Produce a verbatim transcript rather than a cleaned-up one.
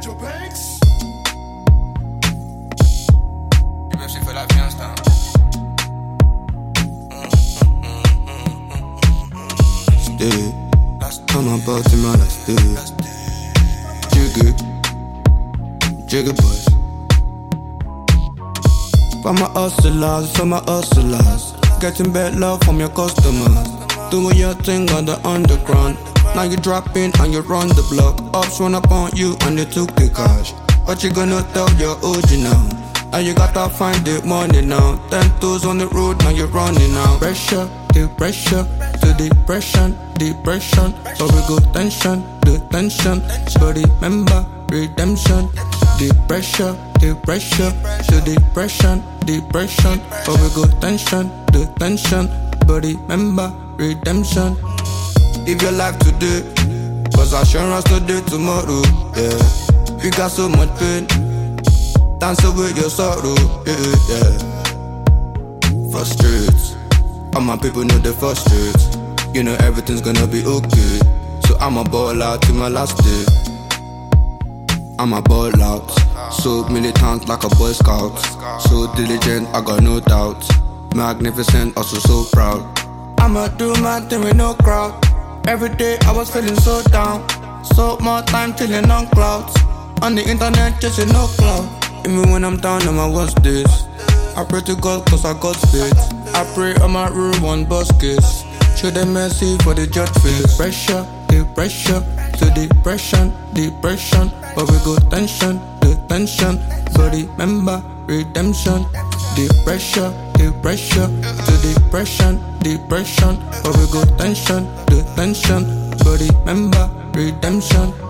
Joe Banks. Je me suis fait la fiance, hein. Stay. I'm about to man, I stay. Jiggy, Jiggy boys. For my hustlers, for my hustlers. Getting bad love from your customers. Doing your thing on the underground. Now you dropping and you run the block. Ups run up on you and they took the cash. What you gonna tell your O G now? Now you gotta find the money now. Ten toes on the road, now you're running now. Pressure, the pressure, to depression, depression. So we go tension, the tension. But remember, redemption. The pressure, the pressure, to depression, depression. So we go tension, the tension. But remember, redemption. Live your life today, cause assurance today, tomorrow, yeah. We got so much pain, dance away your sorrow, yeah, yeah. Frustrates, all my people know they frustrate. You know everything's gonna be okay, so I'ma ball out till my last day. I'ma ball out, so militant like a Boy Scout. So diligent, I got no doubt. Magnificent, also so proud. I'ma do my thing with no crowd. Every day I was feeling so down. So more time chilling on clouds. On the internet chasing no cloud. Even when I'm down on my worst days, I pray to God cause I got faith. I pray on my real one boss case. Show them mercy for the judge face. Pressure, the pressure, to depression, depression. But we go tension, the tension. But remember, redemption. The pressure, the pressure, to depression, depression. But we go tension, the tension. But remember, redemption.